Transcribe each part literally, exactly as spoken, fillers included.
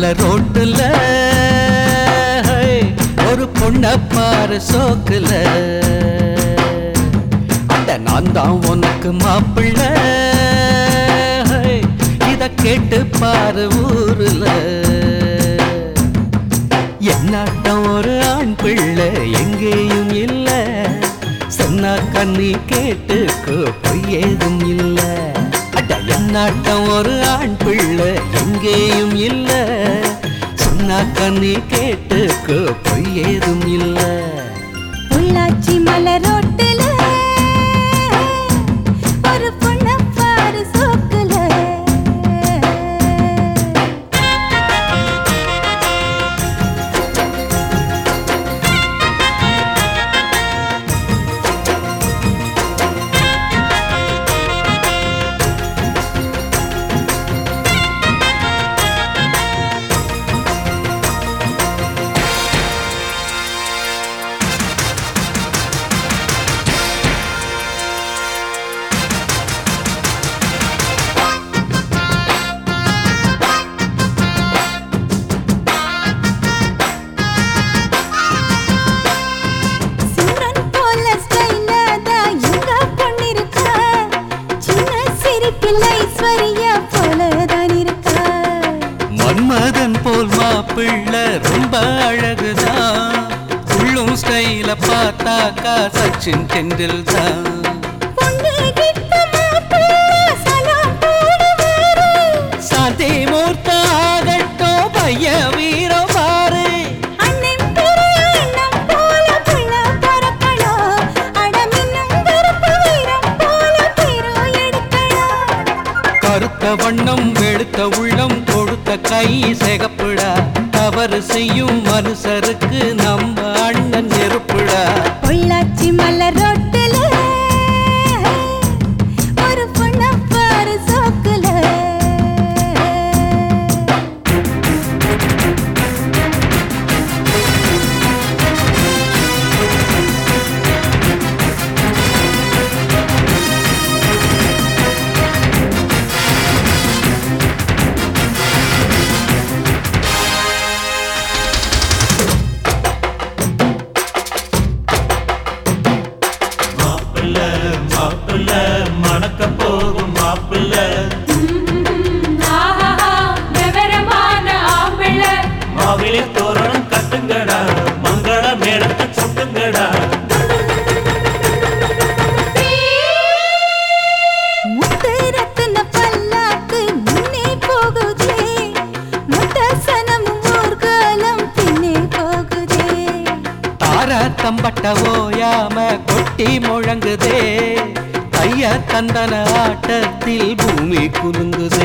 மலை ரோட்டுல ஒரு பொண்ண பாரு சோக்குல அட நான் தான் உனக்கு மாப்பிள்ளை இத கேட்டு பாரு ஊருல என்னாட்டம் ஒரு ஆண் பிள்ளை எங்கேயும் இல்ல சொன்னா கண்ணி கேட்டுக்கோ பொய் ஏதும் இல்ல அட என்னாட்டம் ஒரு ஆண் பிள்ளை எங்கேயும் இல்ல சொன்னா கண்ணி கேட்டுக்கோ பொய் ஏதும் இல்ல பொள்ளாச்சி மலை ரோட்டுல ஒரு பொண்ண பாரு சோக்குல மன்மதன் போல் மாப்பிள்ளை ரொம்ப அழகுதான் உள்ளும் ஸ்டைல பார்த்தாக்கா சச்சின் டெண்டுல்கர் சாந்தி மூர்த்த ஆகட்டோ பைய வீர பாரு கருத்த வண்ணம் வெளுத்த உள்ளம் கொடுத்த கை சிகப்புடா தவறு செய்யும் மனுஷருக்கு நம்ம அண்ணன் நெருப்புடா பொள்ளாச்சி மலை ரோட்டுல ஒரு பொண்ண பாரு சோக்குல மணக்க போகும் மாப்பிள்ள மாவிலே தோரணம் கட்டுங்கடா மங்கள மேளத்தை சுட்டுங்கடா முத்தரத்தின பல்லாக்கு முன்னே போகுதே முத்தசனமும் ஊர்காலம் பின்னே போகுதே தார தம்பட்ட ஓயாம கொட்டி முழங்குதே கைய தந்தன ஆட்டத்தில் பூமி குலுங்குதே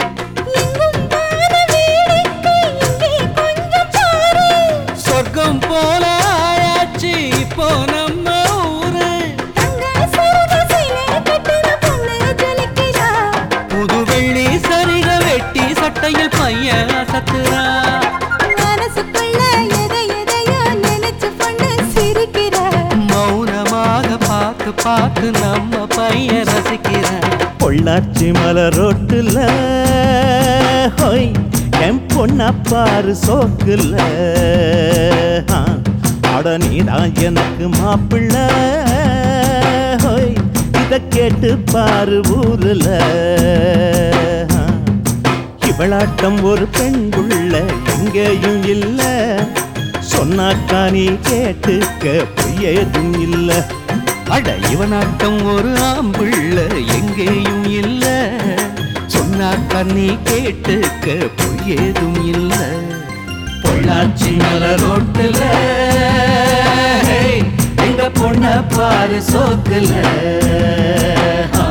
சொர்க்கம் போல ஆயாச்சு இப்போ நம்ம ஊரு புது வெள்ளி சரிக வெட்டி சட்டையில் பையன் சத்துரா மௌனமாக பார்த்து பார்த்து நம்ம பையன் ரசிக்கிற பொள்ளாச்சி மலை ரோட்டுல ஹோய் என் பொண்ண பாரு சோக்குல அட நீதான் எனக்கு மாப்பிள்ளை ஹோய் இத கேட்டு பாரு ஊருல இவளாட்டம் ஒரு பெண்குள்ள எங்கேயும் இல்ல சொன்னாக்கா நீ கேட்டுக்க பொய்யேதும் இல்ல அட இவனாட்டம் ஒரு ஆம்பிள்ளை எங்கேயும் இல்ல சொன்னா கண்ணி கேட்டுக்க பொய்யேதும் இல்ல பொள்ளாச்சி மலை ரோட்டுல எங்க பொண்ண பாரு சோக்குல